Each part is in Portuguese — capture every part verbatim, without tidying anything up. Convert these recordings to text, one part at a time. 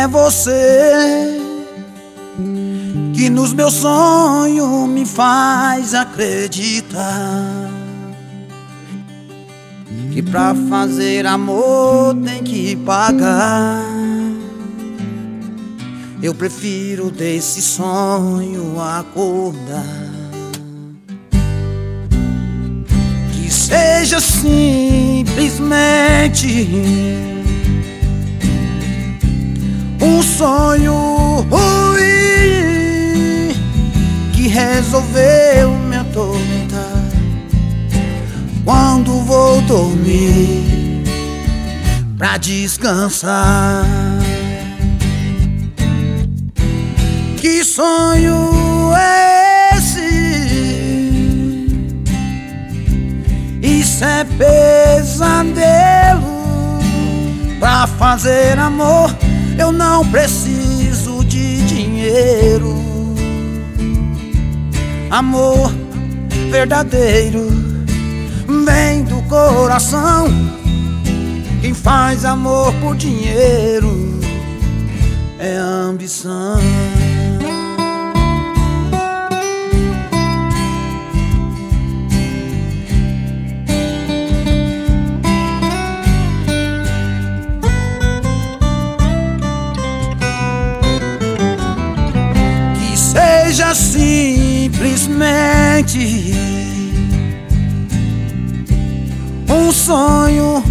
É você que nos meus sonhos me faz acreditar que pra fazer amor tem que pagar. Eu prefiro desse sonho acordar. Que seja simplesmente um sonho ruim que resolveu me atormentar quando vou dormir pra descansar. Que sonho é esse? Isso é pesadelo. Pra fazer amor eu não preciso de dinheiro. Amor verdadeiro vem do coração. Quem faz amor por dinheiro é ambição. Que seja simplesmente um sonho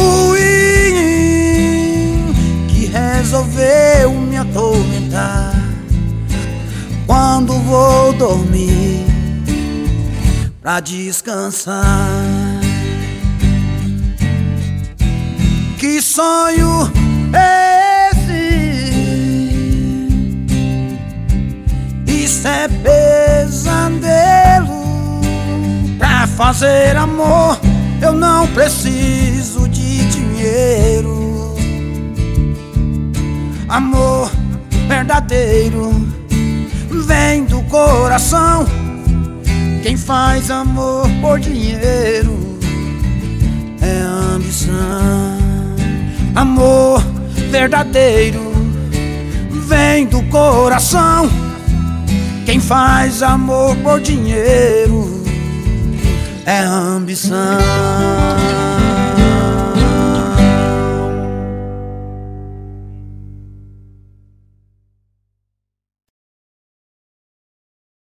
ruim que resolveu me atormentar quando vou dormir pra descansar. Que sonho é esse? Isso é pesadelo. Pra fazer amor eu não preciso de dinheiro. Amor verdadeiro vem do coração. Quem faz amor por dinheiro é ambição. Amor verdadeiro vem do coração. Quem faz amor por dinheiro é ambição.